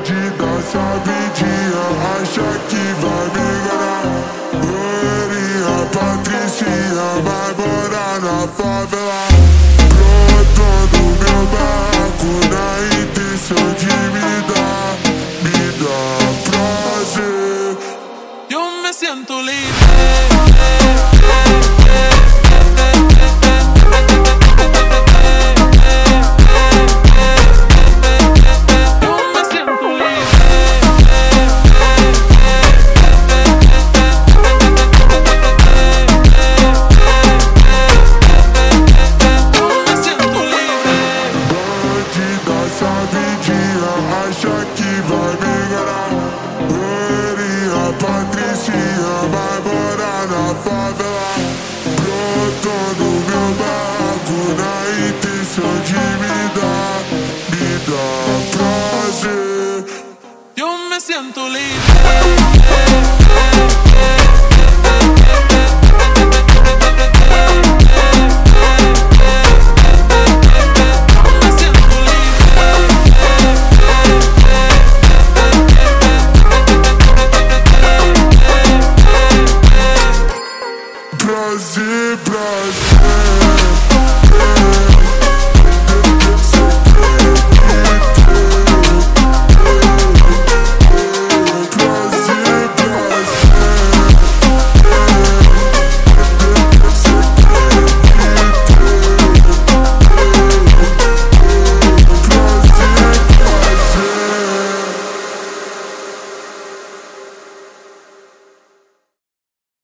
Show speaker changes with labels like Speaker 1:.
Speaker 1: Bandida sabidinha, acha que vai me enganar. Loirinha, Patricinha, vai morar na favela. Brotando meu barraco na intenção de me dar prazer.
Speaker 2: Yo me siento libre.
Speaker 1: Sabidinha, acha que vai me enganar. Loirinha, Patricinha, vai morar na favela. Brotando meu barraco na intenção de me dar prazer.
Speaker 2: Yo me siento libre.